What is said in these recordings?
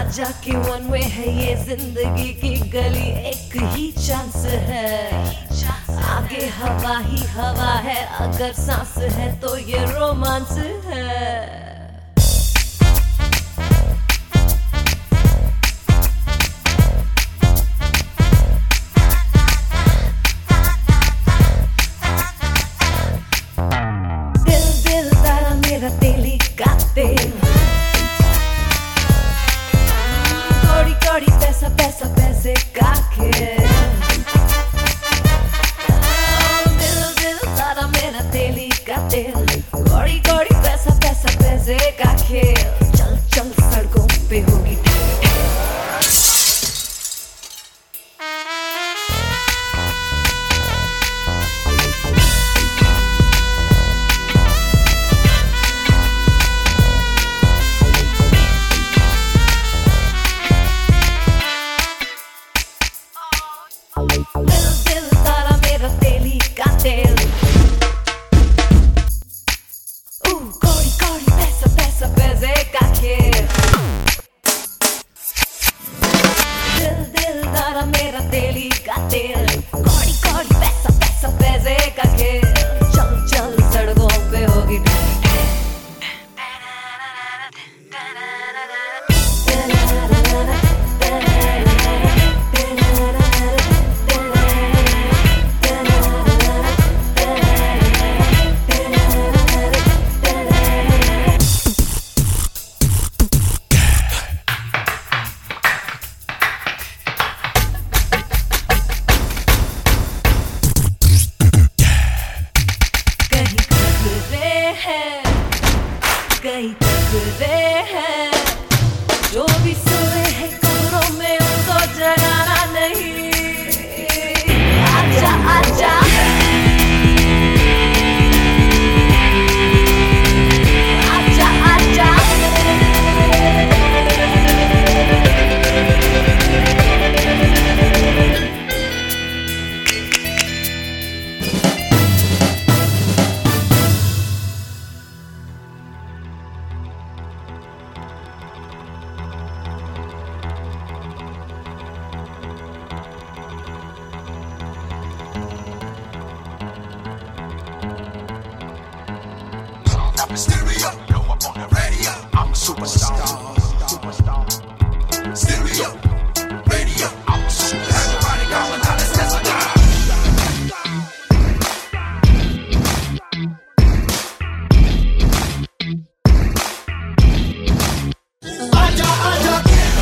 आजा कि one way है ये जिंदगी की गली, एक ही चांस है। आगे हवा ही हवा है, अगर सांस है तो ये रोमांस है। तेली का तेल, कौड़ी कौड़ी पैसा पैसा पैसे का खेल। दिल दिल तारा मेरा तेली का तेल, कौड़ी कौड़ी पैसा पैसा पैसे का खेल। चल चल सड़कों पे होगी दिल दिल तारा मेरा तेली का तेल, कौड़ी कौड़ी पैसा पैसा पैसे का खेल। दिल दिल तारा मेरा तेली का तेल, कौड़ी कौड़ी पैसा पैसा पैसे का खेल। चल चल सड़कों पे होगी कहीं टकरे हैं, जो भी सोए हैं कब्रों में उनको जगाना नहीं। आजा आजा आजा आजा I'm a stereo, blow up on the radio. I'm a superstar. Stereo, radio, I'm a super. Everybody calling out, let's dance again. Aja, aja.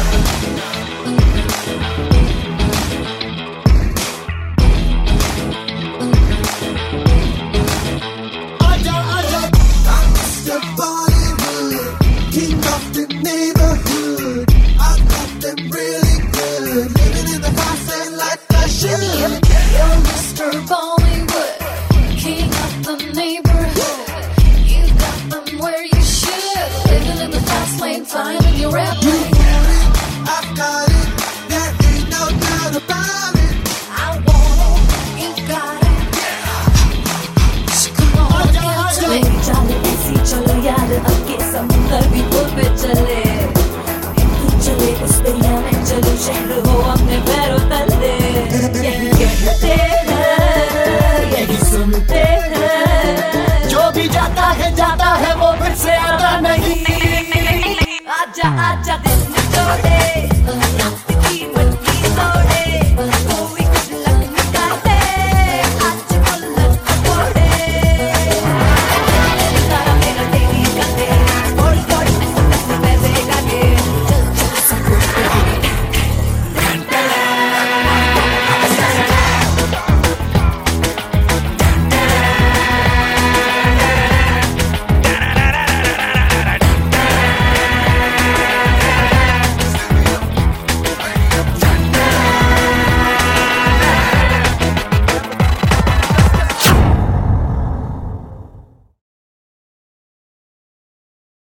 Bollywood, king of the neighborhood. I got them really good, living in the fast lane like I should. You're Mr. Bollywood, king of the neighborhood. You got them where you should, living in the fast lane, finding your rap. You want it, I've got it, there ain't no doubt about it. I want it, you got it. Come on, get to it. चलो यार अब के समुंदर भी पुल पे चले, तू चले उस दरिया में चलो, शहर हो अपने पैरों तले। यही कहते हैं, यही सुनते हैं, जो भी जाता है वो फिर से आता नहीं। आजा आजा दिल में जोड़े।